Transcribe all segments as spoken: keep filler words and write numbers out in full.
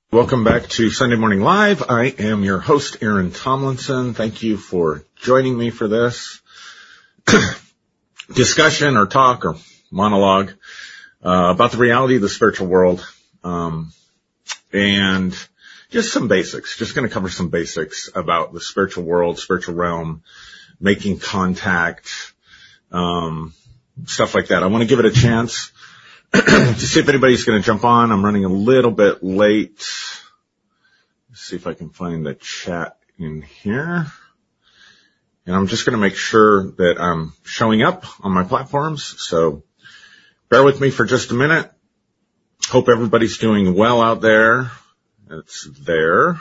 Welcome back to Sunday Morning Live. I am your host, Aaron Tomlinson. Thank you for joining me for this discussion or talk or monologue uh, about the reality of the spiritual world, um, and just some basics. Just going to cover some basics about the spiritual world, spiritual realm, making contact, um, stuff like that. I want to give it a chance to see if anybody's going to jump on. I'm running a little bit late. Let's see if I can find the chat in here. And I'm just going to make sure that I'm showing up on my platforms. So bear with me for just a minute. Hope everybody's doing well out there. It's there.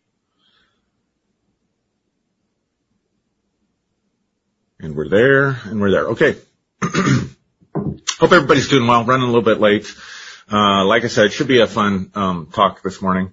And we're there, and we're there. Okay. Hope everybody's doing well. Running a little bit late. Uh, like I said, it should be a fun um, talk this morning.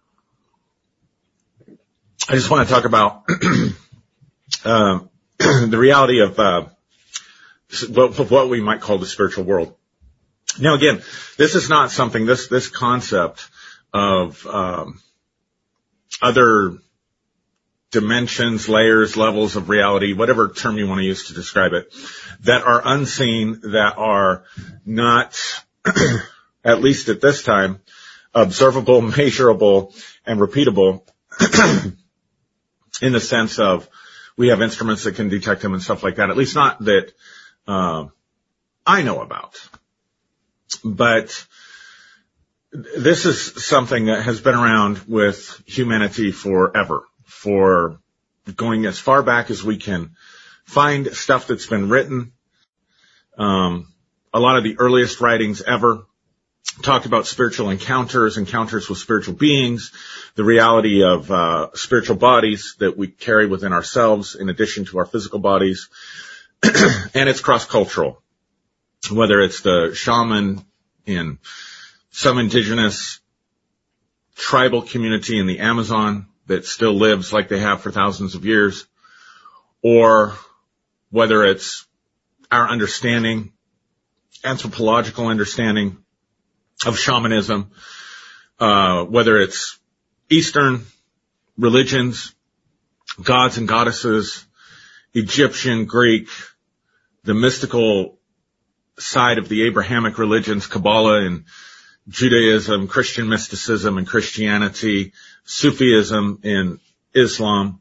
I just want to talk about uh, the reality of uh, what we might call the spiritual world. Now, again, this is not something. This this concept of um, other dimensions, layers, levels of reality, whatever term you want to use to describe it, that are unseen, that are not, at least at this time, observable, measurable, and repeatable in the sense of we have instruments that can detect them and stuff like that, at least not that uh, I know about. But this is something that has been around with humanity forever. For going as far back as we can find stuff that's been written. Um, a lot of the earliest writings ever talked about spiritual encounters, encounters with spiritual beings, the reality of uh, spiritual bodies that we carry within ourselves in addition to our physical bodies. And it's cross-cultural, whether it's the shaman in some indigenous tribal community in the Amazon that still lives like they have for thousands of years, or whether it's our understanding, anthropological understanding of shamanism, uh, whether it's Eastern religions, gods and goddesses, Egyptian, Greek, the mystical side of the Abrahamic religions, Kabbalah and Judaism, Christian mysticism and Christianity, Sufism in Islam,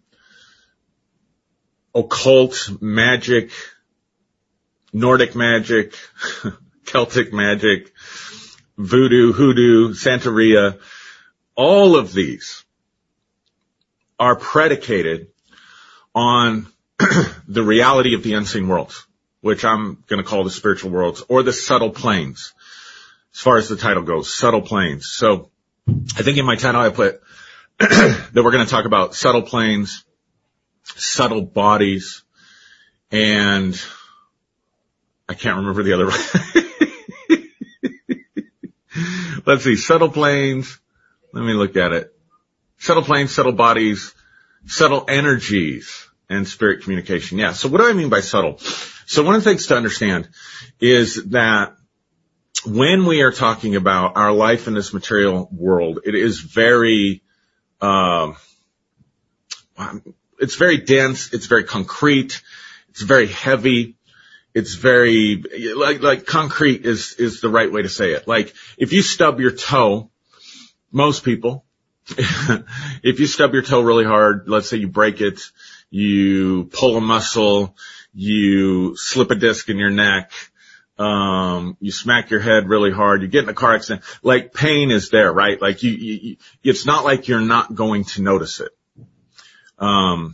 occult magic, Nordic magic, Celtic magic, voodoo, hoodoo, Santeria, all of these are predicated on the reality of the unseen worlds, which I'm going to call the spiritual worlds or the subtle planes. As far as the title goes, subtle planes. So I think in my title I put that we're going to talk about subtle planes, subtle bodies, and I can't remember the other one. Let's see, subtle planes. Let me look at it. Subtle planes, subtle bodies, subtle energies, and spirit communication. Yeah. So what do I mean by subtle? So one of the things to understand is that when we are talking about our life in this material world, it is very, uh, it's very dense, it's very concrete, it's very heavy, it's very, like, like concrete is, is the right way to say it. Like, if you stub your toe, most people, if you stub your toe really hard, let's say you break it, you pull a muscle, you slip a disc in your neck, Um, you smack your head really hard, you get in a car accident, like pain is there, right? Like you, you, it's not like you're not going to notice it. Um,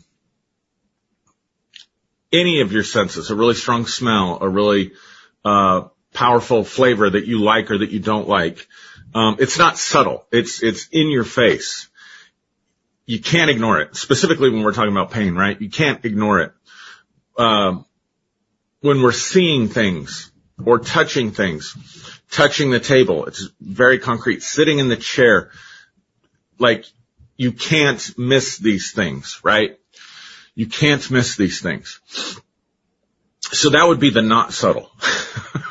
any of your senses, a really strong smell, a really, uh, powerful flavor that you like or that you don't like. Um, it's not subtle. It's, it's in your face. You can't ignore it. Specifically when we're talking about pain, right? You can't ignore it. Um, when we're seeing things, or touching things, touching the table. It's very concrete. Sitting in the chair, like you can't miss these things, right? You can't miss these things. So that would be the not subtle.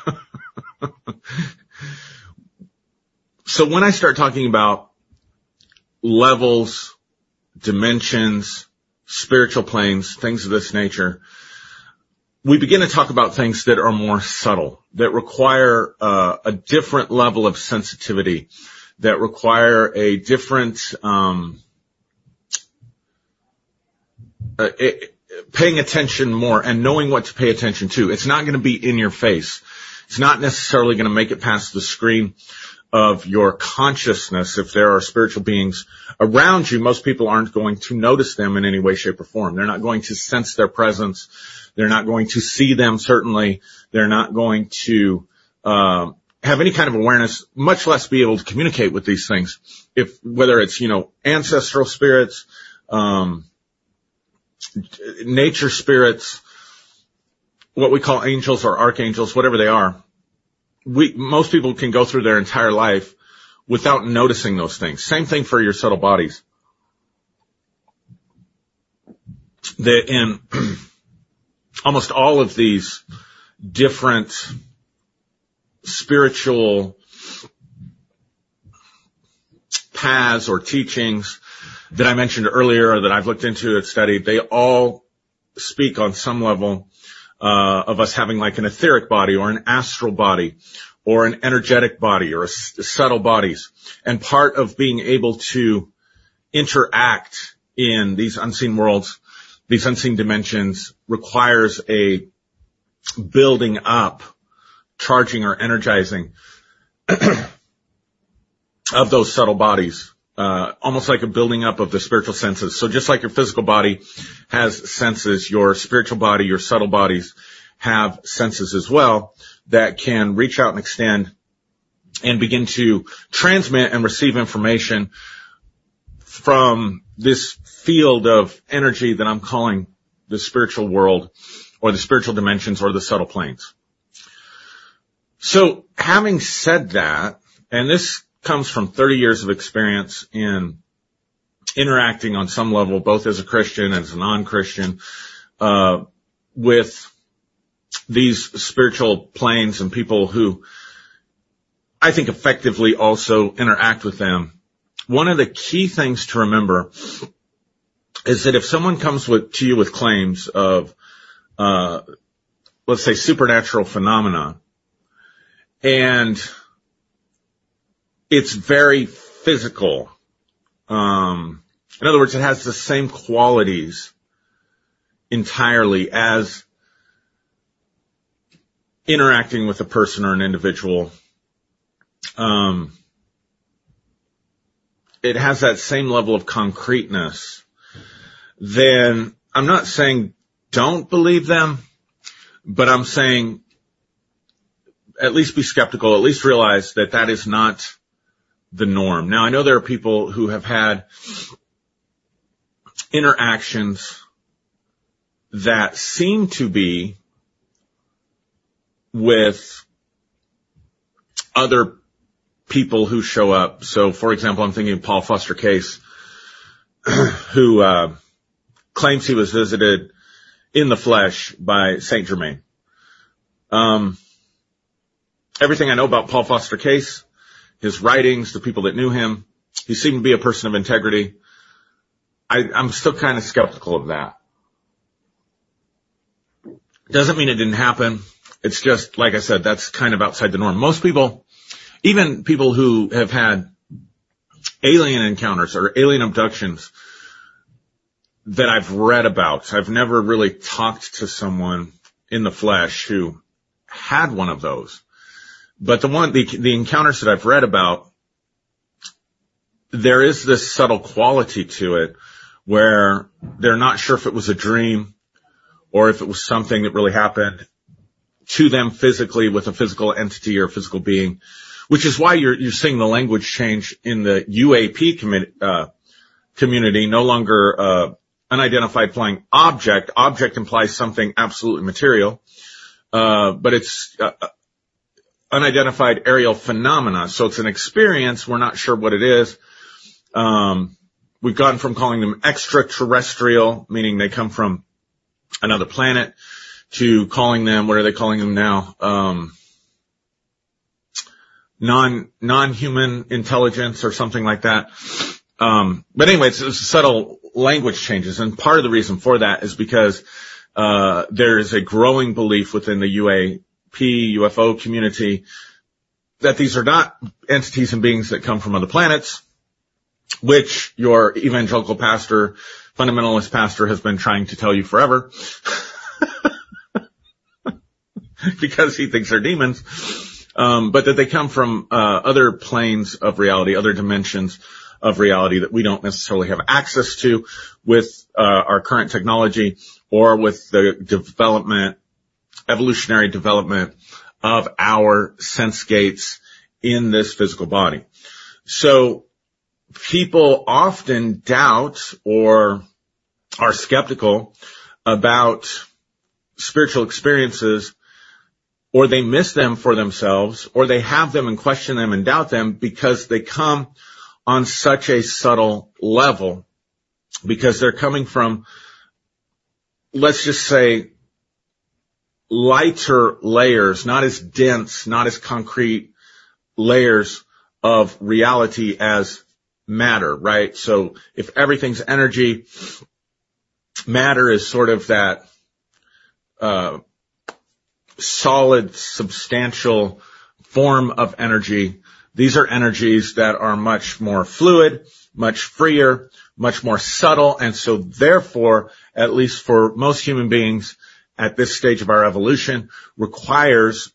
So when I start talking about levels, dimensions, spiritual planes, things of this nature, we begin to talk about things that are more subtle, that require uh, a different level of sensitivity, that require a different um, uh, it, paying attention more and knowing what to pay attention to. It's not going to be in your face. It's not necessarily going to make it past the screen of your consciousness. If there are spiritual beings around you, most people aren't going to notice them in any way, shape, or form. They're not going to sense their presence. They're not going to see them, certainly. They're not going to uh, have any kind of awareness, much less be able to communicate with these things. If whether it's, you know, ancestral spirits, um, nature spirits, what we call angels or archangels, whatever they are. We, most people can go through their entire life without noticing those things. Same thing for your subtle bodies. That in almost all of these different spiritual paths or teachings that I mentioned earlier or that I've looked into and studied, they all speak on some level Uh, of us having like an etheric body or an astral body or an energetic body or a, a subtle bodies. And part of being able to interact in these unseen worlds, these unseen dimensions, requires a building up, charging or energizing of those subtle bodies. Uh, almost like a building up of the spiritual senses. So just like your physical body has senses, your spiritual body, your subtle bodies have senses as well that can reach out and extend and begin to transmit and receive information from this field of energy that I'm calling the spiritual world or the spiritual dimensions or the subtle planes. So having said that, and this comes from thirty years of experience in interacting on some level, both as a Christian and as a non-Christian, uh, with these spiritual planes and people who I think effectively also interact with them. One of the key things to remember is that if someone comes with, to you with claims of, uh, let's say supernatural phenomena, and it's very physical. Um, in other words, it has the same qualities entirely as interacting with a person or an individual. Um, it has that same level of concreteness. Then I'm not saying don't believe them, but I'm saying at least be skeptical, at least realize that that is not the norm. Now, I know there are people who have had interactions that seem to be with other people who show up. So, for example, I'm thinking of Paul Foster Case, who uh, claims he was visited in the flesh by Saint Germain. Um, everything I know about Paul Foster Case, his writings, the people that knew him, he seemed to be a person of integrity. I, I'm still kind of skeptical of that. Doesn't mean it didn't happen. It's just, like I said, that's kind of outside the norm. Most people, even people who have had alien encounters or alien abductions that I've read about, I've never really talked to someone in the flesh who had one of those. But the one, the, the encounters that I've read about, there is this subtle quality to it where they're not sure if it was a dream or if it was something that really happened to them physically with a physical entity or a physical being, which is why you're, you're seeing the language change in the U A P commi- uh, community, no longer, uh, unidentified flying object. Object implies something absolutely material, uh, but it's, uh, unidentified aerial phenomena. So it's an experience. We're not sure what it is. Um, we've gone from calling them extraterrestrial, meaning they come from another planet, to calling them, what are they calling them now? Um, non, non-human intelligence or something like that. Um, but anyway, it's, it's subtle language changes. And part of the reason for that is because, uh, there is a growing belief within the U A P, U F O community that these are not entities and beings that come from other planets, which your evangelical pastor, fundamentalist pastor has been trying to tell you forever because he thinks they're demons. Um, but that they come from, uh, other planes of reality, other dimensions of reality that we don't necessarily have access to with, uh, our current technology or with the development, evolutionary development of our sense gates in this physical body. So people often doubt or are skeptical about spiritual experiences, or they miss them for themselves, or they have them and question them and doubt them because they come on such a subtle level, because they're coming from, let's just say, lighter layers, not as dense, not as concrete layers of reality as matter, right? So if everything's energy, matter is sort of that uh solid, substantial form of energy. These are energies that are much more fluid, much freer, much more subtle, and so therefore, at least for most human beings at this stage of our evolution, requires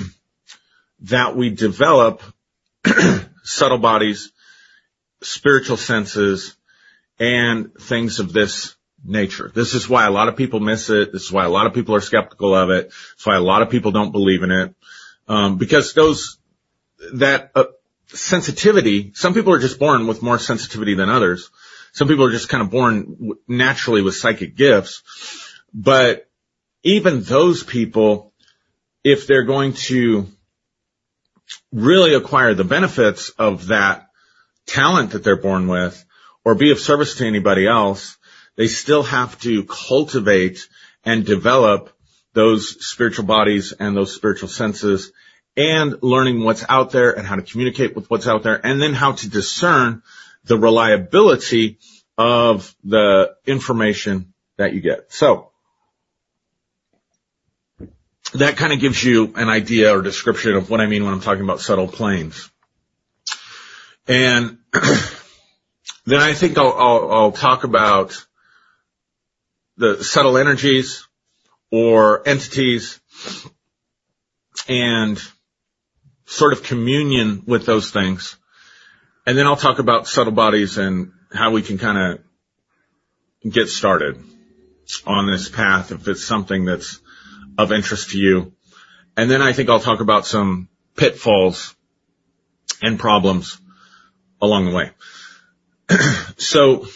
that we develop subtle bodies, spiritual senses, and things of this nature. This is why a lot of people miss it. This is why a lot of people are skeptical of it. It's why a lot of people don't believe in it. Um, because those, that uh, sensitivity, some people are just born with more sensitivity than others. Some people are just kind of born naturally with psychic gifts. But even those people, if they're going to really acquire the benefits of that talent that they're born with, or be of service to anybody else, they still have to cultivate and develop those spiritual bodies and those spiritual senses, and learning what's out there and how to communicate with what's out there, and then how to discern the reliability of the information that you get. So that kind of gives you an idea or description of what I mean when I'm talking about subtle planes. And then I think I'll, I'll, I'll talk about the subtle energies or entities and sort of communion with those things. And then I'll talk about subtle bodies and how we can kind of get started on this path if it's something that's of interest to you. And then I think I'll talk about some pitfalls and problems along the way. So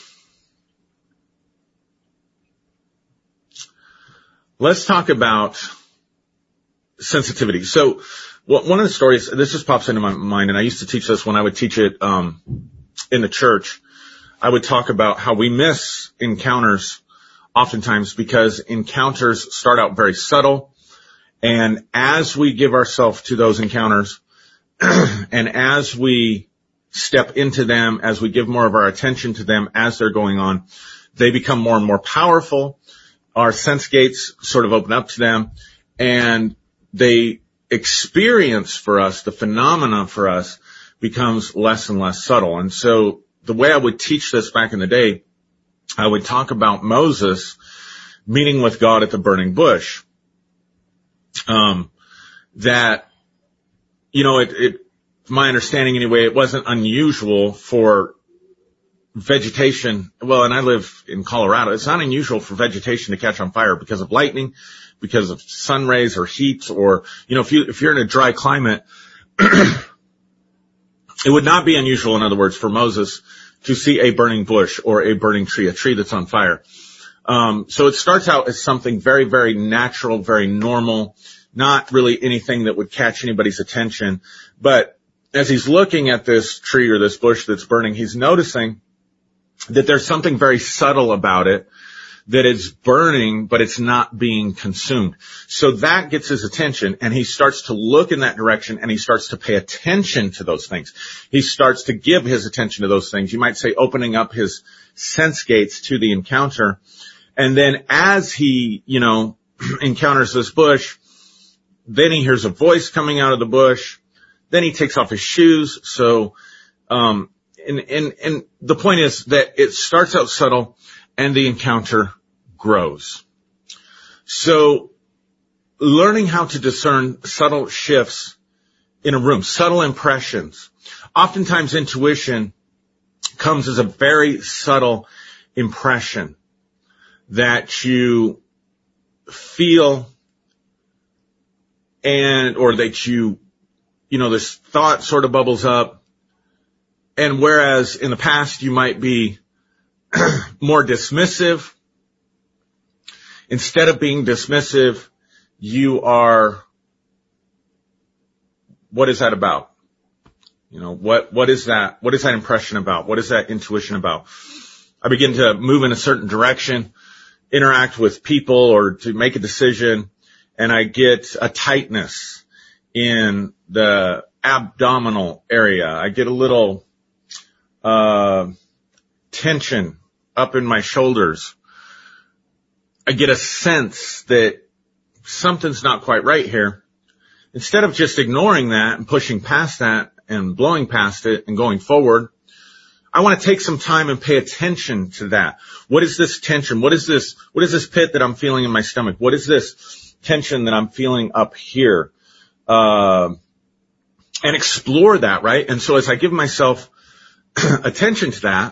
let's talk about sensitivity. So one of the stories, this just pops into my mind, and I used to teach this when I would teach it um in the church. I would talk about how we miss encounters oftentimes because encounters start out very subtle, and as we give ourselves to those encounters and as we step into them, as we give more of our attention to them as they're going on, they become more and more powerful. Our sense gates sort of open up to them, and they experience for us, the phenomena for us becomes less and less subtle. And so the way I would teach this back in the day, I would talk about Moses meeting with God at the burning bush. Um, that, you know, it, it, my understanding anyway, it wasn't unusual for vegetation. Well, and I live in Colorado. It's not unusual for vegetation to catch on fire because of lightning, because of sun rays or heat, or, you know, if you, if you're in a dry climate, it would not be unusual, in other words, for Moses to see a burning bush or a burning tree, a tree that's on fire. Um, so it starts out as something very, very natural, very normal, not really anything that would catch anybody's attention. But as he's looking at this tree or this bush that's burning, he's noticing that there's something very subtle about it that is burning, but it's not being consumed. So that gets his attention, and he starts to look in that direction, and he starts to pay attention to those things. He starts to give his attention to those things. You might say opening up his sense gates to the encounter. And then as he, you know, encounters this bush, then he hears a voice coming out of the bush. Then he takes off his shoes. So, um, and, and, and the point is that it starts out subtle and the encounter grows. So learning how to discern subtle shifts in a room, subtle impressions. Oftentimes intuition comes as a very subtle impression that you feel and, or that you, you know, this thought sort of bubbles up. And whereas in the past you might be more dismissive, instead of being dismissive, you are, what is that about? You know, what, what is that, what is that impression about? What is that intuition about? I begin to move in a certain direction, interact with people or to make a decision, and I get a tightness in the abdominal area. I get a little, uh, tension up in my shoulders. I get a sense that something's not quite right here. Instead of just ignoring that and pushing past that and blowing past it and going forward, I want to take some time and pay attention to that. What is this tension? What is this, what is this pit that I'm feeling in my stomach? What is this tension that I'm feeling up here? Uh, and explore that, right? And so as I give myself attention to that,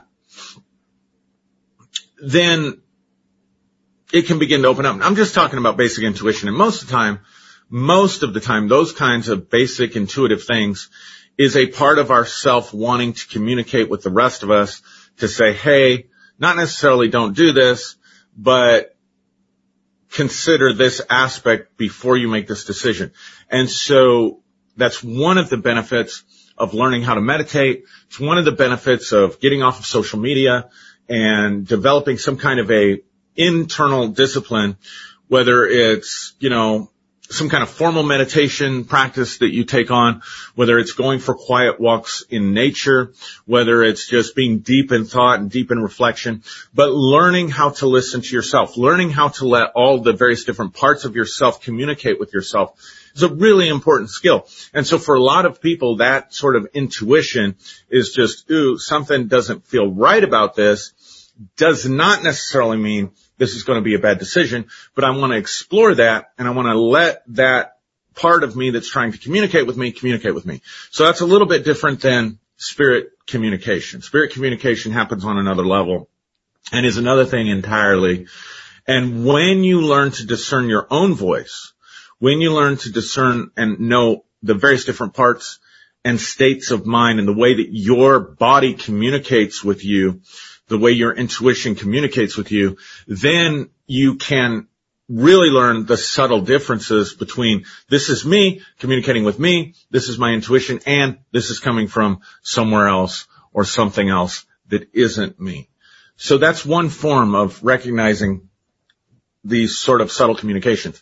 then it can begin to open up. I'm just talking about basic intuition. And most of the time, most of the time, those kinds of basic intuitive things is a part of our self wanting to communicate with the rest of us to say, hey, not necessarily don't do this, but consider this aspect before you make this decision. And so that's one of the benefits of learning how to meditate. It's one of the benefits of getting off of social media and developing some kind of a internal discipline, whether it's, you know, some kind of formal meditation practice that you take on, whether it's going for quiet walks in nature, whether it's just being deep in thought and deep in reflection, but learning how to listen to yourself, learning how to let all the various different parts of yourself communicate with yourself is a really important skill. And so for a lot of people, that sort of intuition is just, ooh, something doesn't feel right about this, does not necessarily mean this is going to be a bad decision, but I want to explore that, and I want to let that part of me that's trying to communicate with me communicate with me. So that's a little bit different than spirit communication. Spirit communication happens on another level and is another thing entirely. And when you learn to discern your own voice, when you learn to discern and know the various different parts and states of mind and the way that your body communicates with you, the way your intuition communicates with you, then you can really learn the subtle differences between this is me communicating with me, this is my intuition, and this is coming from somewhere else or something else that isn't me. So that's one form of recognizing these sort of subtle communications.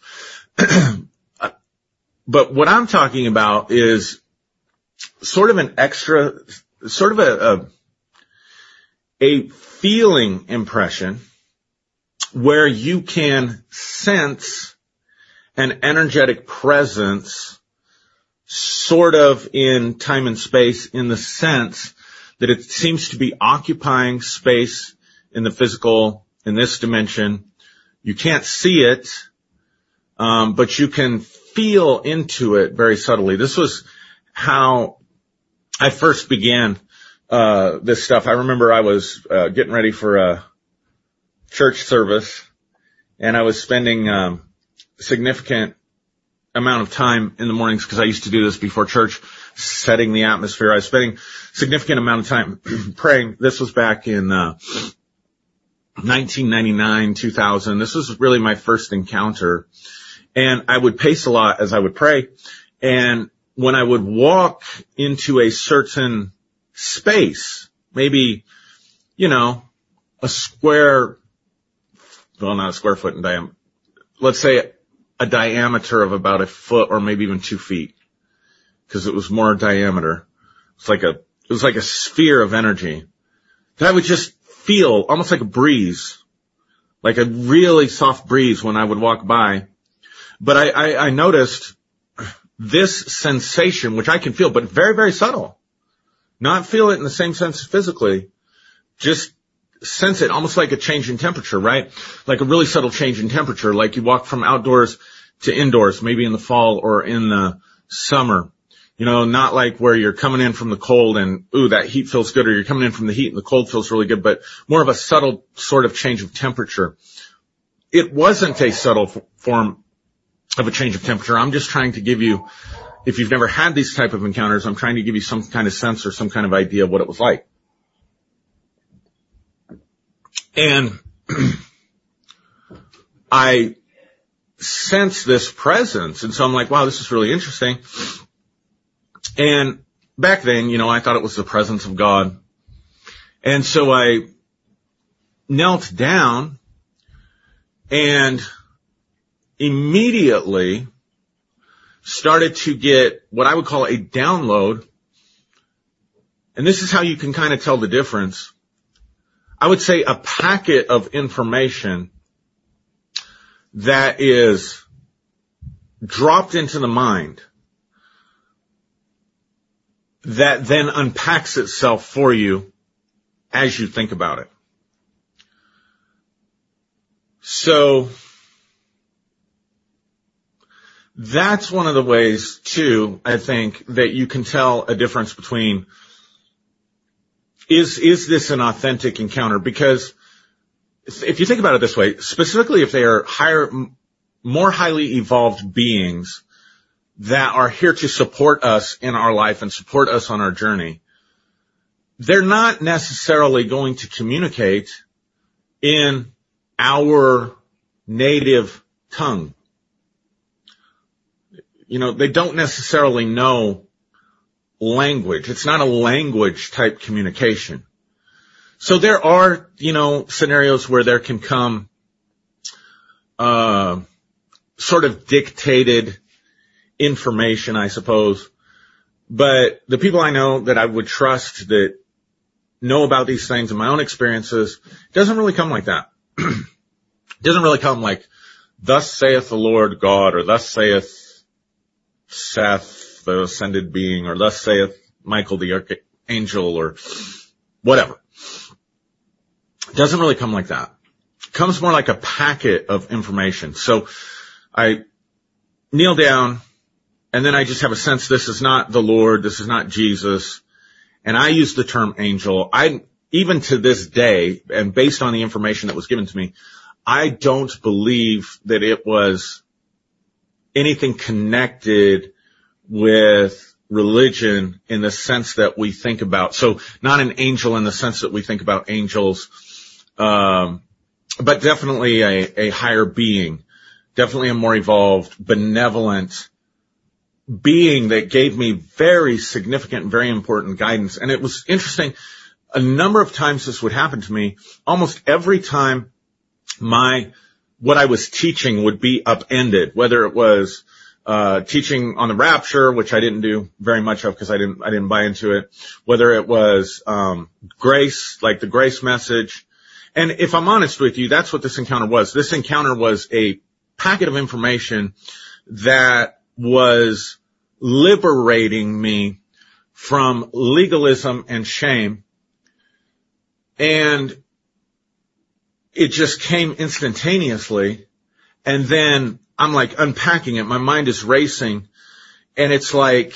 But what I'm talking about is sort of an extra, sort of a, a a feeling impression where you can sense an energetic presence sort of in time and space, in the sense that it seems to be occupying space in the physical, in this dimension. You can't see it, um, but you can feel into it very subtly. This was how I first began uh this stuff. I remember I was uh, getting ready for a church service, and I was spending um significant amount of time in the mornings, because I used to do this before church, setting the atmosphere. I was spending significant amount of time praying. This was back in uh nineteen ninety-nine, two thousand. This was really my first encounter, and I would pace a lot as I would pray. And when I would walk into a certain space, maybe, you know, a square well, not a square foot in diameter, let's say a diameter of about a foot or maybe even two feet, because it was more diameter. It's like a, it was like a sphere of energy that I would just feel almost like a breeze, like a really soft breeze when I would walk by. But I, I, I noticed this sensation, which I can feel, but very, very subtle. Not feel it in the same sense physically, just sense it almost like a change in temperature, right? Like a really subtle change in temperature, like you walk from outdoors to indoors, maybe in the fall or in the summer. You know, not like where you're coming in from the cold and, ooh, that heat feels good, or you're coming in from the heat and the cold feels really good, but more of a subtle sort of change of temperature. It wasn't a subtle f- form of a change of temperature. I'm just trying to give you, if you've never had these type of encounters, I'm trying to give you some kind of sense or some kind of idea of what it was like. And I sense this presence, and so I'm like, wow, this is really interesting. And back then, you know, I thought it was the presence of God. And so I knelt down and immediately started to get what I would call a download. And this is how you can kind of tell the difference. I would say a packet of information that is dropped into the mind that then unpacks itself for you as you think about it. So that's one of the ways, too, I think, that you can tell a difference between is is this an authentic encounter? Because if you think about it this way, specifically if they are higher, more highly evolved beings that are here to support us in our life and support us on our journey, they're not necessarily going to communicate in our native tongue. You know, they don't necessarily know language. It's not a language type communication. So there are, you know, scenarios where there can come, uh, sort of dictated information, I suppose. But the people I know that I would trust that know about these things in my own experiences, it doesn't really come like that. It doesn't really come like, thus saith the Lord God, or thus saith Seth, the ascended being, or thus saith Michael the archangel, or whatever. It doesn't really come like that. It comes more like a packet of information. So I kneel down, and then I just have a sense this is not the Lord, this is not Jesus, and I use the term angel. I, even to this day, and based on the information that was given to me, I don't believe that it was anything connected with religion in the sense that we think about. So not an angel in the sense that we think about angels, um, but definitely a, a higher being, definitely a more evolved, benevolent being that gave me very significant, very important guidance. And it was interesting. A number of times this would happen to me. Almost every time my, what I was teaching would be upended, whether it was, uh, teaching on the rapture, which I didn't do very much of because I didn't, I didn't buy into it, whether it was, um, grace, like the grace message. And if I'm honest with you, that's what this encounter was. This encounter was a packet of information that was liberating me from legalism and shame. And it just came instantaneously. And then I'm like unpacking it. My mind is racing. And it's like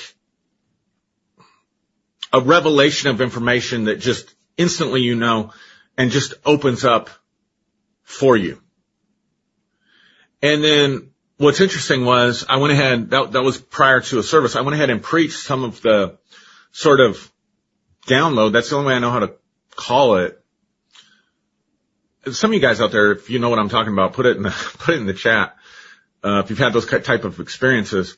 a revelation of information that just instantly, you know, and just opens up for you. And then what's interesting was I went ahead, that, that was prior to a service, I went ahead and preached some of the sort of download. That's the only way I know how to call it. Some of you guys out there, if you know what I'm talking about, put it in the, put it in the chat. Uh, if you've had those type of experiences.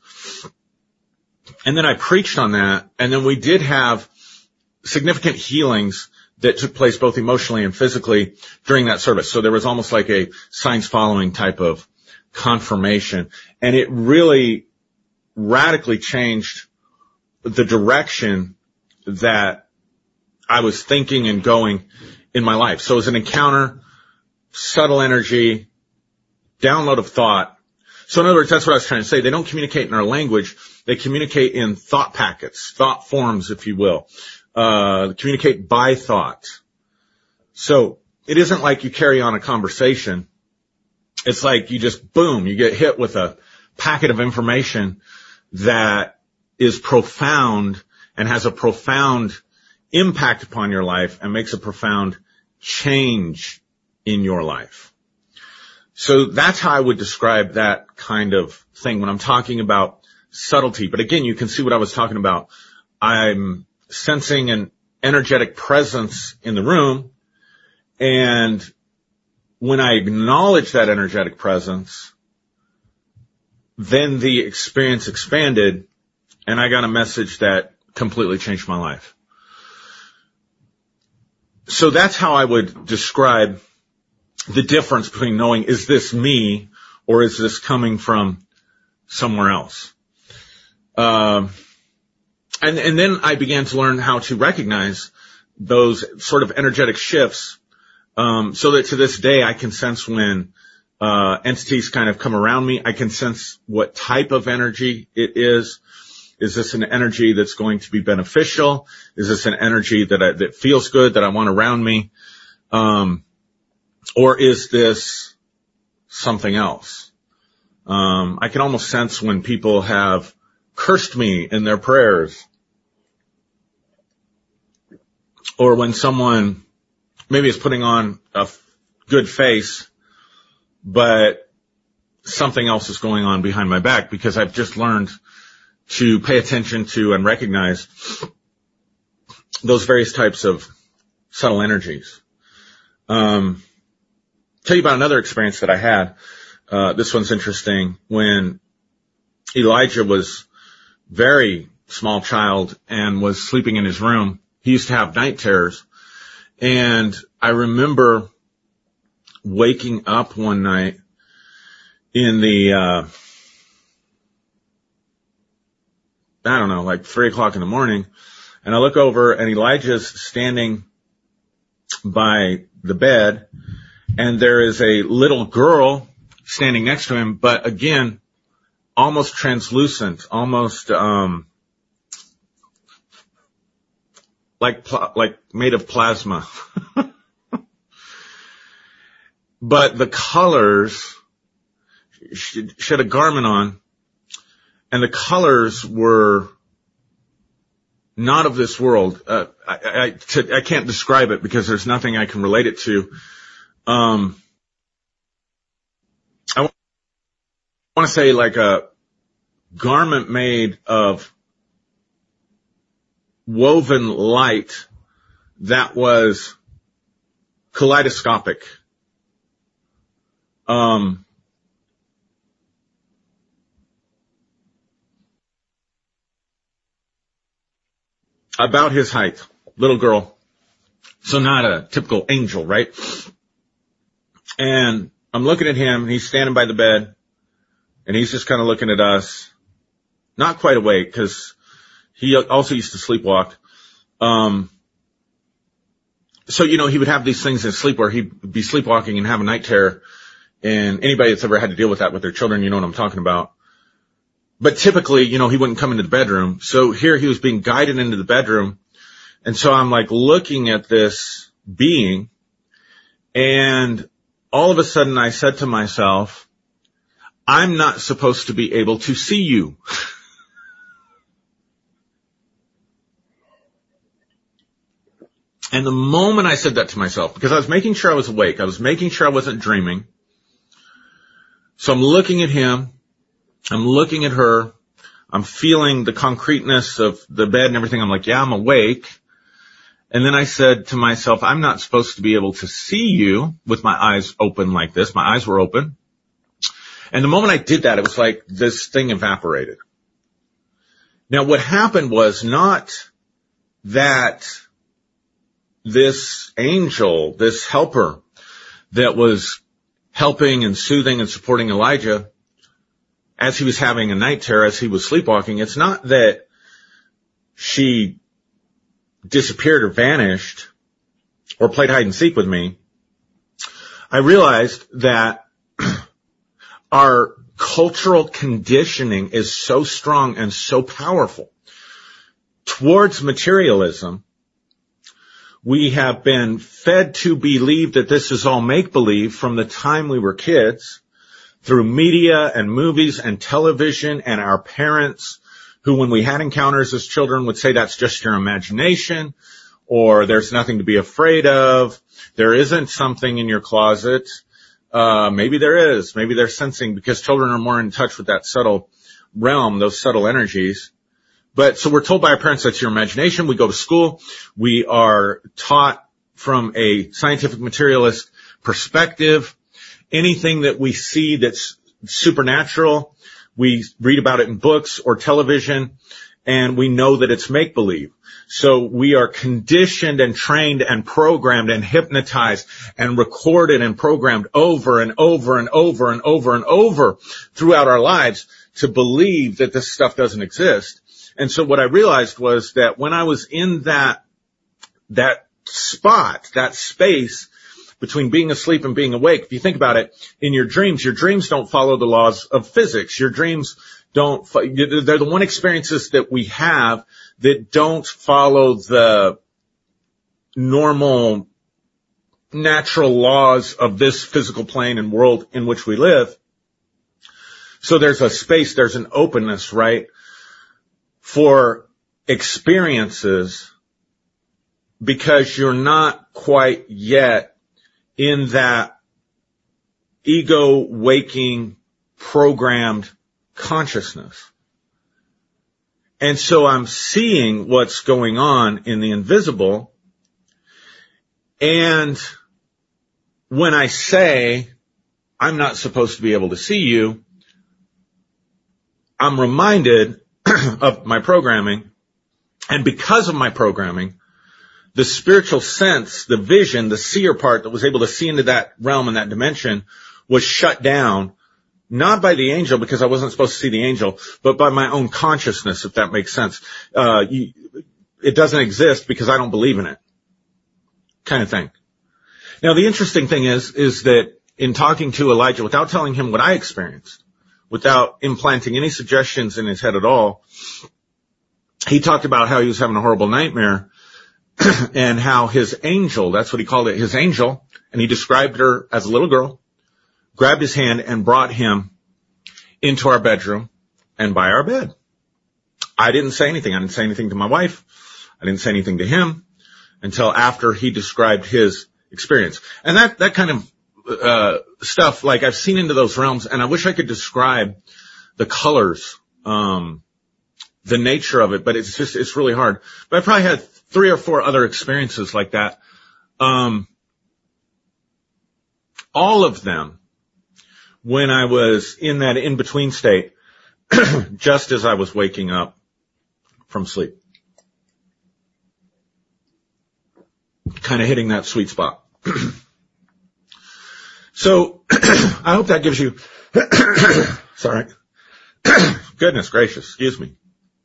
And then I preached on that, and then we did have significant healings that took place both emotionally and physically during that service. So there was almost like a signs following type of confirmation. And it really radically changed the direction that I was thinking and going in my life. So it was an encounter, subtle energy, download of thought. So in other words, that's what I was trying to say. They don't communicate in our language. They communicate in thought packets, thought forms, if you will. Uh, communicate by thought. So it isn't like you carry on a conversation. It's like you just, boom, you get hit with a packet of information that is profound and has a profound impact upon your life and makes a profound change in your life. So that's how I would describe that kind of thing when I'm talking about subtlety. But again, you can see what I was talking about. I'm sensing an energetic presence in the room, and when I acknowledge that energetic presence, then the experience expanded, and I got a message that completely changed my life. So that's how I would describe the difference between knowing, is this me or is this coming from somewhere else? Um, and, and then I began to learn how to recognize those sort of energetic shifts, um, so that to this day I can sense when uh entities kind of come around me. I can sense what type of energy it is. Is this an energy that's going to be beneficial? Is this an energy that I, that feels good, that I want around me? Um, or is this something else? Um, I can almost sense when people have cursed me in their prayers, or when someone maybe is putting on a good face, but something else is going on behind my back, because I've just learned to pay attention to and recognize those various types of subtle energies. Um, tell you about another experience that I had. Uh, this one's interesting. When Elijah was very small child and was sleeping in his room, he used to have night terrors. And I remember waking up one night in the, uh, I don't know, like three o'clock in the morning, and I look over and Elijah's standing by the bed, and there is a little girl standing next to him, but again, almost translucent, almost, um, like, pl- like made of plasma. But the colors, she, she had a garment on, and the colors were not of this world. Uh, I, I, to, I can't describe it because there's nothing I can relate it to. Um, I want to say like a garment made of woven light that was kaleidoscopic. Um, about his height, little girl. So not a typical angel, right? And I'm looking at him, and he's standing by the bed, and he's just kind of looking at us, not quite awake, because he also used to sleepwalk. Um, so, you know, he would have these things in sleep where he'd be sleepwalking and have a night terror. And anybody that's ever had to deal with that with their children, you know what I'm talking about. But typically, you know, he wouldn't come into the bedroom. So here he was being guided into the bedroom. And so I'm like looking at this being, and all of a sudden I said to myself, I'm not supposed to be able to see you. And the moment I said that to myself, because I was making sure I was awake, I was making sure I wasn't dreaming. So I'm looking at him, I'm looking at her, I'm feeling the concreteness of the bed and everything. I'm like, yeah, I'm awake. And then I said to myself, I'm not supposed to be able to see you with my eyes open like this. My eyes were open. And the moment I did that, it was like this thing evaporated. Now, what happened was not that this angel, this helper that was helping and soothing and supporting Elijah as he was having a night terror, as he was sleepwalking, it's not that she disappeared or vanished or played hide and seek with me. I realized that our cultural conditioning is so strong and so powerful towards materialism. We have been fed to believe that this is all make-believe from the time we were kids, through media and movies and television, and our parents who, when we had encounters as children, would say that's just your imagination, or there's nothing to be afraid of, there isn't something in your closet. Uh, maybe there is, maybe they're sensing, because children are more in touch with that subtle realm, those subtle energies. But so we're told by our parents that's your imagination. We go to school. We are taught from a scientific materialist perspective. Anything that we see that's supernatural, we read about it in books or television, and we know that it's make-believe. So we are conditioned and trained and programmed and hypnotized and recorded and programmed over and over and over and over and over throughout our lives to believe that this stuff doesn't exist. And so what I realized was that when I was in that, that spot, that space between being asleep and being awake, if you think about it, in your dreams, your dreams don't follow the laws of physics. Your dreams don't, they're the one experiences that we have that don't follow the normal, natural laws of this physical plane and world in which we live. So there's a space, there's an openness, right, for experiences, because you're not quite yet in that ego waking programmed consciousness. And so I'm seeing what's going on in the invisible. And when I say I'm not supposed to be able to see you, I'm reminded of my programming. And because of my programming, the spiritual sense, the vision, the seer part that was able to see into that realm and that dimension was shut down, not by the angel, because I wasn't supposed to see the angel, but by my own consciousness, if that makes sense. Uh, you, it doesn't exist because I don't believe in it, kind of thing. Now, the interesting thing is, is that in talking to Elijah, without telling him what I experienced, without implanting any suggestions in his head at all, he talked about how he was having a horrible nightmare and how his angel, that's what he called it, his angel, and he described her as a little girl, grabbed his hand and brought him into our bedroom and by our bed. I didn't say anything. I didn't say anything to my wife. I didn't say anything to him until after he described his experience. And that, that kind of uh stuff, like I've seen into those realms, and I wish I could describe the colors, um the nature of it, but it's just, it's really hard. But I probably had three or four other experiences like that. Um all of them when I was in that in-between state, just as I was waking up from sleep. Kind of hitting that sweet spot. So, I hope that gives you, sorry, goodness gracious, excuse me.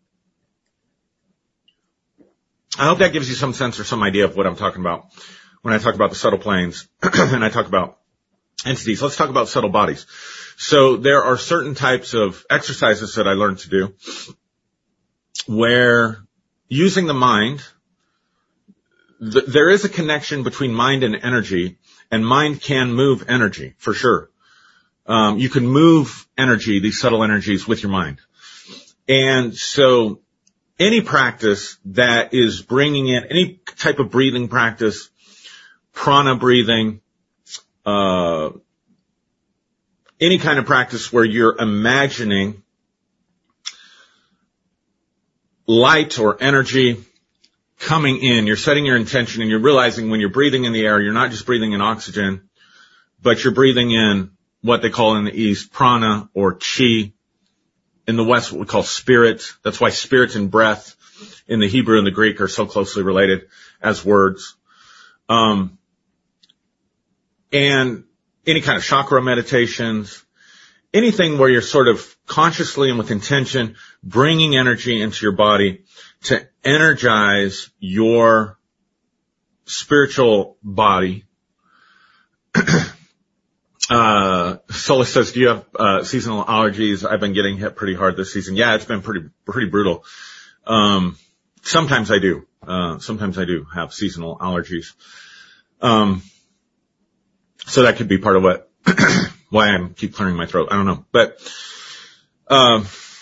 I hope that gives you some sense or some idea of what I'm talking about when I talk about the subtle planes and I talk about entities. Let's talk about subtle bodies. So there are certain types of exercises that I learned to do where using the mind, th- there is a connection between mind and energy. And mind can move energy, for sure. Um, you can move energy, these subtle energies, with your mind. And so any practice that is bringing in, any type of breathing practice, prana breathing, uh, any kind of practice where you're imagining light or energy coming in, you're setting your intention, and you're realizing when you're breathing in the air, you're not just breathing in oxygen, but you're breathing in what they call in the East prana or chi. In the West, what we call spirit. That's why spirit and breath in the Hebrew and the Greek are so closely related as words. Um, and any kind of chakra meditations, anything where you're sort of consciously and with intention bringing energy into your body to energize your spiritual body. uh, Solis says, do you have, uh, seasonal allergies? I've been getting hit pretty hard this season. Yeah, it's been pretty, pretty brutal. Um, sometimes I do. Uh, sometimes I do have seasonal allergies. Um, so that could be part of what, why I keep clearing my throat. I don't know. But, um,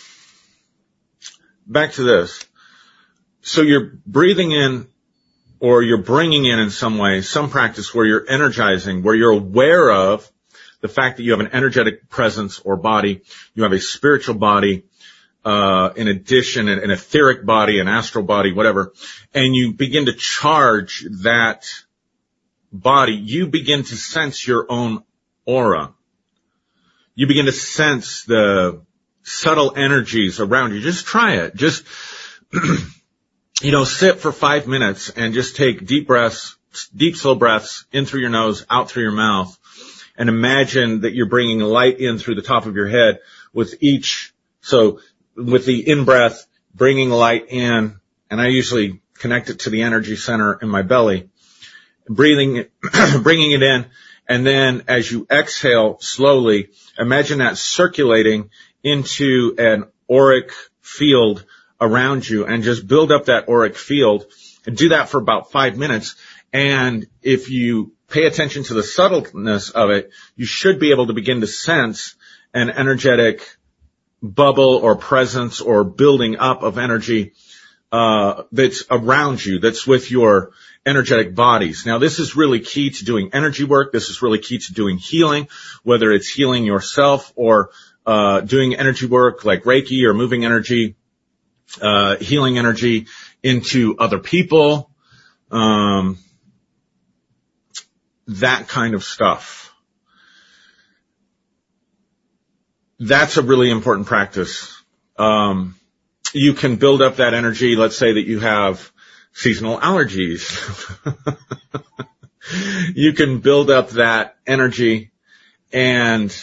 back to this. So you're breathing in, or you're bringing in in some way, some practice where you're energizing, where you're aware of the fact that you have an energetic presence or body, you have a spiritual body, uh, in addition, an, an etheric body, an astral body, whatever, and you begin to charge that body, you begin to sense your own aura. You begin to sense the subtle energies around you. Just try it. Just, you know, sit for five minutes and just take deep breaths, deep, slow breaths in through your nose, out through your mouth, and imagine that you're bringing light in through the top of your head with each, so with the in-breath, bringing light in, and I usually connect it to the energy center in my belly, breathing it, bringing it in, and then as you exhale slowly, imagine that circulating into an auric field around you, and just build up that auric field, and do that for about five minutes. And if you pay attention to the subtleness of it, you should be able to begin to sense an energetic bubble or presence or building up of energy uh that's around you, that's with your energetic bodies. Now, this is really key to doing energy work. This is really key to doing healing, whether it's healing yourself or uh doing energy work like Reiki or moving energy, uh healing energy into other people, um that kind of stuff. That's a really important practice. Um you can build up that energy. Let's say that you have seasonal allergies. You can build up that energy and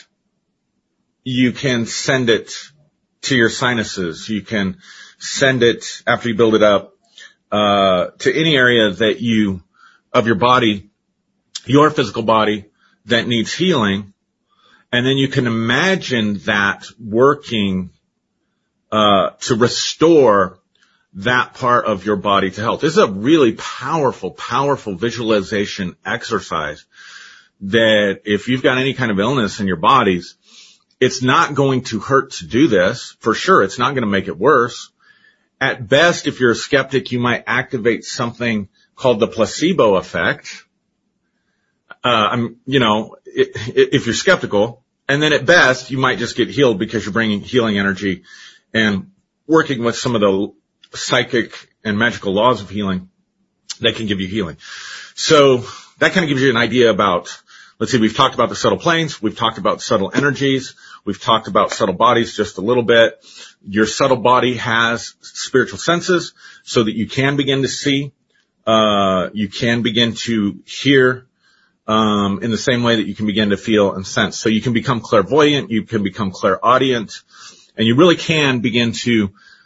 you can send it to your sinuses. You can send it, after you build it up, uh, to any area that you, of your body, your physical body, that needs healing. And then you can imagine that working, uh, to restore that part of your body to health. This is a really powerful, powerful visualization exercise that if you've got any kind of illness in your bodies, it's not going to hurt to do this. For sure, it's not going to make it worse. At best, if you're a skeptic, you might activate something called the placebo effect. Uh, I'm, you know, if you're skeptical, and then at best, you might just get healed because you're bringing healing energy and working with some of the psychic and magical laws of healing that can give you healing. So that kind of gives you an idea about, let's see, we've talked about the subtle planes. We've talked about subtle energies. We've talked about subtle bodies just a little bit. Your subtle body has spiritual senses so that you can begin to see, uh, you can begin to hear, um, in the same way that you can begin to feel and sense. So you can become clairvoyant, you can become clairaudient, and you really can begin to,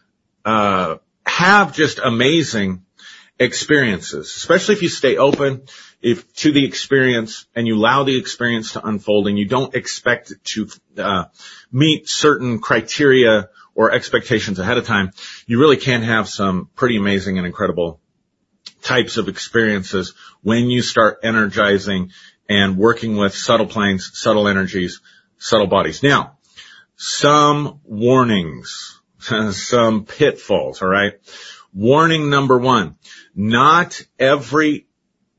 uh, have just amazing experiences, especially if you stay open if to the experience and you allow the experience to unfold and you don't expect it to, uh, meet certain criteria or expectations ahead of time. You really can have some pretty amazing and incredible types of experiences when you start energizing and working with subtle planes, subtle energies, subtle bodies. Now, some warnings, some pitfalls, all right? Warning number one, not every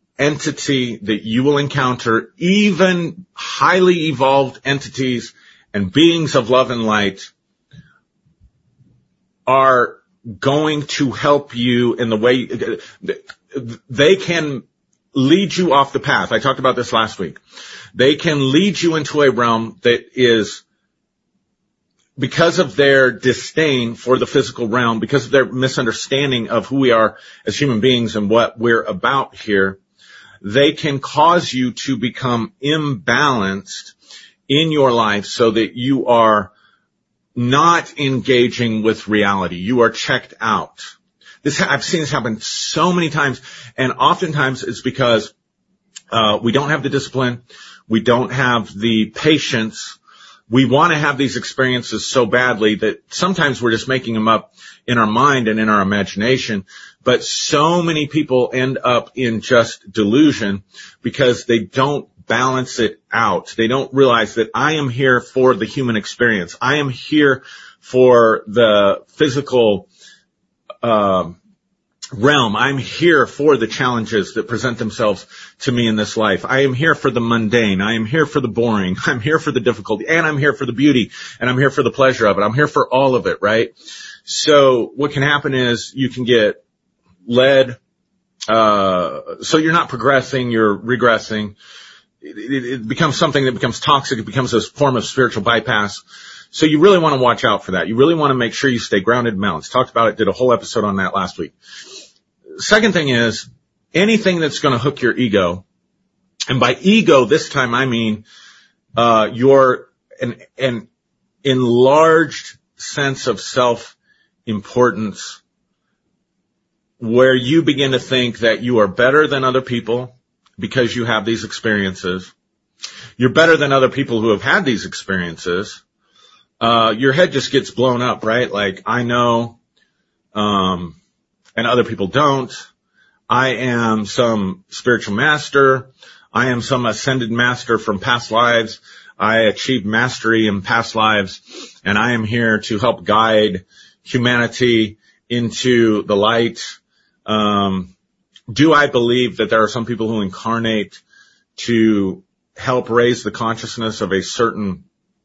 entity that you will encounter, even highly evolved entities and beings of love and light, are going to help you in the way they can lead you off the path. I talked about this last week. They can lead you into a realm that is, because of their disdain for the physical realm, because of their misunderstanding of who we are as human beings and what we're about here, they can cause you to become imbalanced in your life so that you are not engaging with reality. You are checked out. This, I've seen this happen so many times, and oftentimes it's because uh, we don't have the discipline, we don't have the patience. We want to have these experiences so badly that sometimes we're just making them up in our mind and in our imagination. But so many people end up in just delusion because they don't balance it out. They don't realize that I am here for the human experience. I am here for the physical uh, realm. I'm here for the challenges that present themselves to me in this life. I am here for the mundane. I am here for the boring. I'm here for the difficulty, and I'm here for the beauty, and I'm here for the pleasure of it. I'm here for all of it, right? So what can happen is you can get led, uh, so you're not progressing, you're regressing. It, it, it becomes something that becomes toxic. It becomes a form of spiritual bypass. So you really want to watch out for that. You really want to make sure you stay grounded and balanced. Talked about it, did a whole episode on that last week. Second thing is anything that's going to hook your ego. And by ego, this time I mean, uh, your, an, an enlarged sense of self-importance where you begin to think that you are better than other people because you have these experiences. You're better than other people who have had these experiences. Uh, your head just gets blown up, right? Like, I know, um, and other people don't. I am some spiritual master. I am some ascended master from past lives. I achieved mastery in past lives, and I am here to help guide humanity into the light. Um, do I believe that there are some people who incarnate to help raise the consciousness of a certain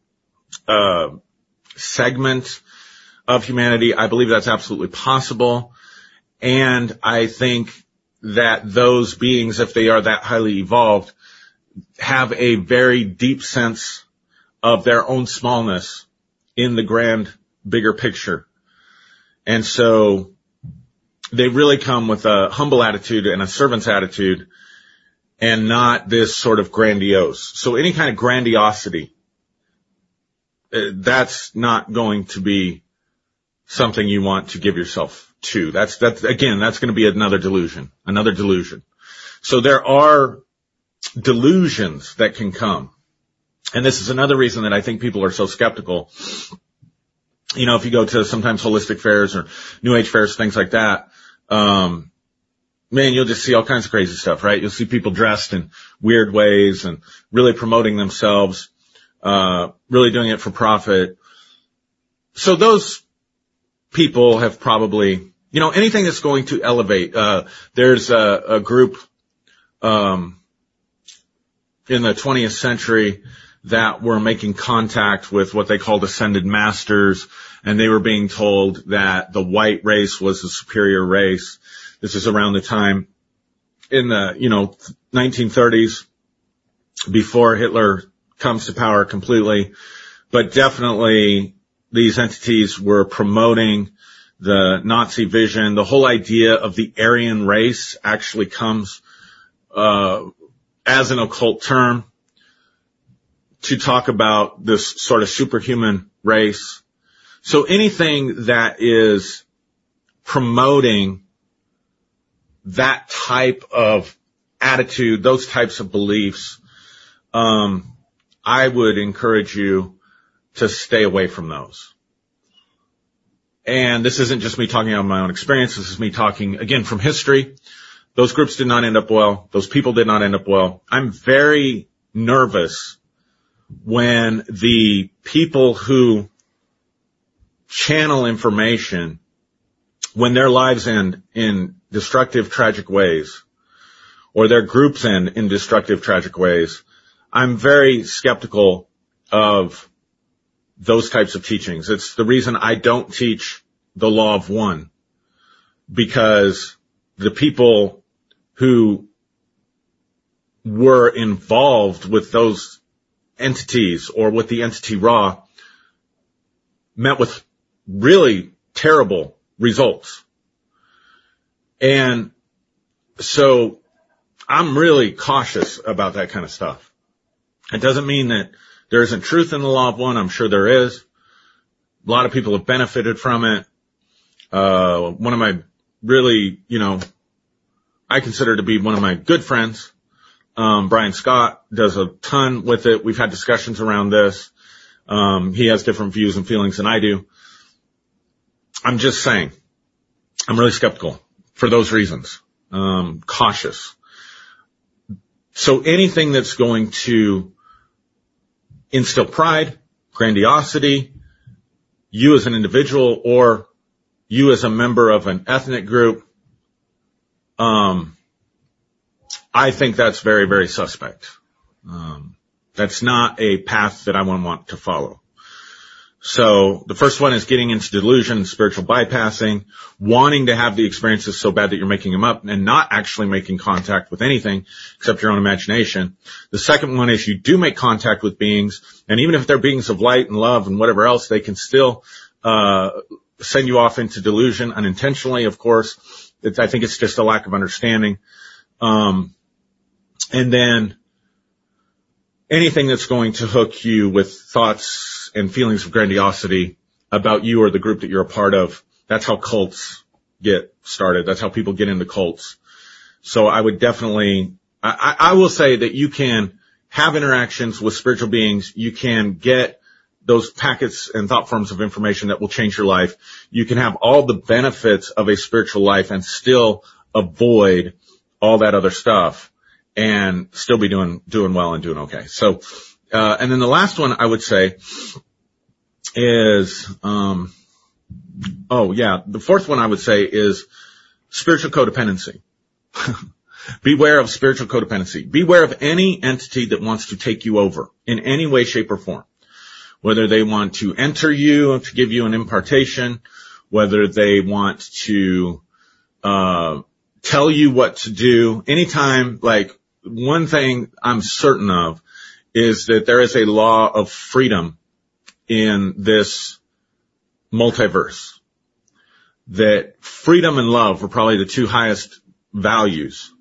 uh segment of humanity? I believe that's absolutely possible. And I think that those beings, if they are that highly evolved, have a very deep sense of their own smallness in the grand, bigger picture. And so they really come with a humble attitude and a servant's attitude and not this sort of grandiose. So any kind of grandiosity, that's not going to be something you want to give yourself to. That's, that's, again, that's going to be another delusion, another delusion. So there are delusions that can come. And this is another reason that I think people are so skeptical. You know, if you go to sometimes holistic fairs or New Age fairs, things like that, um, man, you'll just see all kinds of crazy stuff, right? You'll see people dressed in weird ways and really promoting themselves, uh, really doing it for profit. So those people have probably, you know, anything that's going to elevate, uh, there's a, a group, um, in the twentieth century that were making contact with what they called ascended masters, and they were being told that the white race was the superior race. This is around the time in the, you know, nineteen thirties, before Hitler comes to power completely. But definitely these entities were promoting the Nazi vision. The whole idea of the Aryan race actually comes uh as an occult term to talk about this sort of superhuman race. So anything that is promoting that type of attitude, those types of beliefs, um, I would encourage you to stay away from those. And this isn't just me talking about my own experience. This is me talking, again, from history. Those groups did not end up well. Those people did not end up well. I'm very nervous when the people who channel information, when their lives end in destructive, tragic ways, or their groups end in destructive, tragic ways, I'm very skeptical of those types of teachings. It's the reason I don't teach the law of one, because the people who were involved with those entities or with the entity Ra met with really terrible results. And so I'm really cautious about that kind of stuff. It doesn't mean that there isn't truth in the law of one. I'm sure there is. A lot of people have benefited from it. Uh, one of my really, you know, I consider to be one of my good friends, um, Brian Scott, does a ton with it. We've had discussions around this. Um, he has different views and feelings than I do. I'm just saying, I'm really skeptical for those reasons. Um, cautious. So anything that's going to instill pride, grandiosity, you as an individual or you as a member of an ethnic group, um, I think that's very, very suspect. Um, that's not a path that I would want to follow. So the first one is getting into delusion, spiritual bypassing, wanting to have the experiences so bad that you're making them up and not actually making contact with anything except your own imagination. The second one is you do make contact with beings, and even if they're beings of light and love and whatever else, they can still uh send you off into delusion unintentionally, of course. It's, I think it's just a lack of understanding. Um and then anything that's going to hook you with thoughts and feelings of grandiosity about you or the group that you're a part of. That's how cults get started. That's how people get into cults. So I would definitely, I, I will say that you can have interactions with spiritual beings. You can get those packets and thought forms of information that will change your life. You can have all the benefits of a spiritual life and still avoid all that other stuff and still be doing, doing well and doing okay. So, uh, and then the last one I would say is, um, oh yeah, the fourth one I would say is spiritual codependency. Beware of spiritual codependency. Beware of any entity that wants to take you over in any way, shape, or form. Whether they want to enter you to give you an impartation, whether they want to, uh, tell you what to do. Anytime, like, one thing I'm certain of is that there is a law of freedom in this multiverse. That freedom and love are probably the two highest values.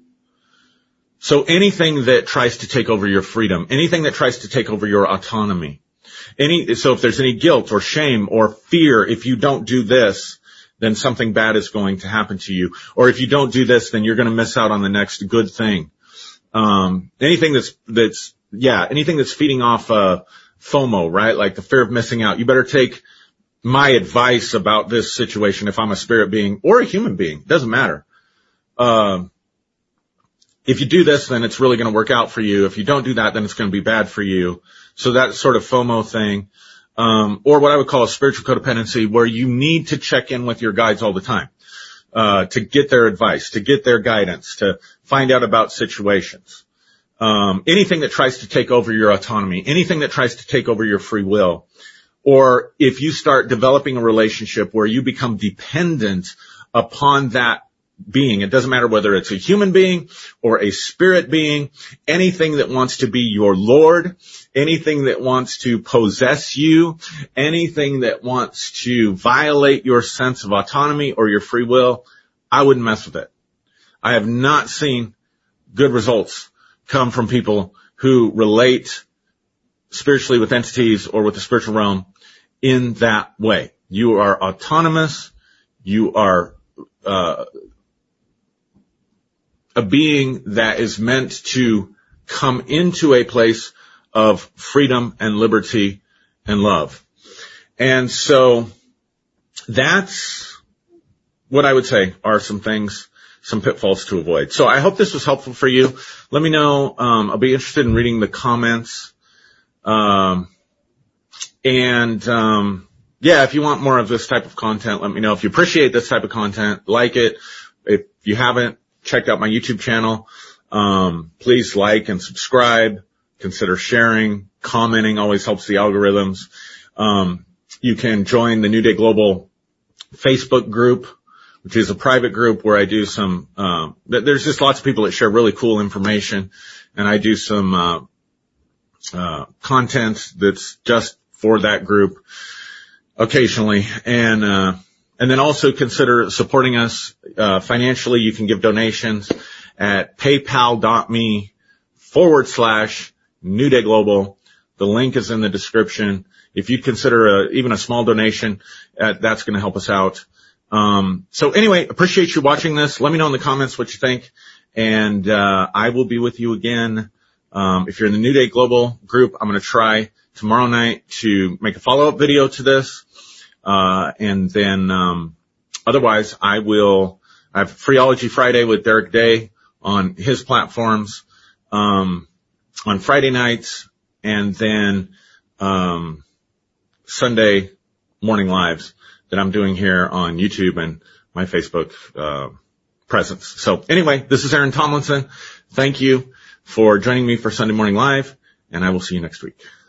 So anything that tries to take over your freedom, anything that tries to take over your autonomy, any, so if there's any guilt or shame or fear, if you don't do this, then something bad is going to happen to you. Or if you don't do this, then you're going to miss out on the next good thing. Um, anything that's, that's, yeah, anything that's feeding off, uh, FOMO, right? Like the fear of missing out. You better take my advice about this situation if I'm a spirit being or a human being. Doesn't matter. Um, if you do this, then it's really going to work out for you. If you don't do that, then it's going to be bad for you. So that sort of FOMO thing. Um, or what I would call a spiritual codependency, where you need to check in with your guides all the time. Uh, to get their advice, to get their guidance, to find out about situations. Um, anything that tries to take over your autonomy, anything that tries to take over your free will, or if you start developing a relationship where you become dependent upon that being, it doesn't matter whether it's a human being or a spirit being, anything that wants to be your Lord, anything that wants to possess you, anything that wants to violate your sense of autonomy or your free will, I wouldn't mess with it. I have not seen good results come from people who relate spiritually with entities or with the spiritual realm in that way. You are autonomous. You are, uh, a being that is meant to come into a place of freedom and liberty and love. And so that's what I would say are some things, some pitfalls to avoid. So I hope this was helpful for you. Let me know. Um, I'll be interested in reading the comments. Um, and, um, yeah, if you want more of this type of content, let me know. If you appreciate this type of content, like it. If you haven't checked out my YouTube channel, um, please like and subscribe. Consider sharing, commenting always helps the algorithms. Um, you can join the New Day Global Facebook group, which is a private group where I do some, um, there's just lots of people that share really cool information, and I do some, uh, uh, content that's just for that group occasionally. And, uh, and then also consider supporting us, uh, financially. You can give donations at paypal.me forward slash New Day Global. The link is in the description. If you consider a, even a small donation, uh, that's going to help us out. Um, so anyway, appreciate you watching this. Let me know in the comments what you think. And, uh, I will be with you again. Um, if you're in the New Day Global group, I'm going to try tomorrow night to make a follow-up video to this. Uh, and then, um, otherwise I will, I have Freeology Friday with Derek Day on his platforms, um, on Friday nights, and then, um, Sunday morning lives that I'm doing here on YouTube and my Facebook, uh, presence. So anyway, this is Aaron Tomlinson. Thank you for joining me for Sunday Morning Live, and I will see you next week.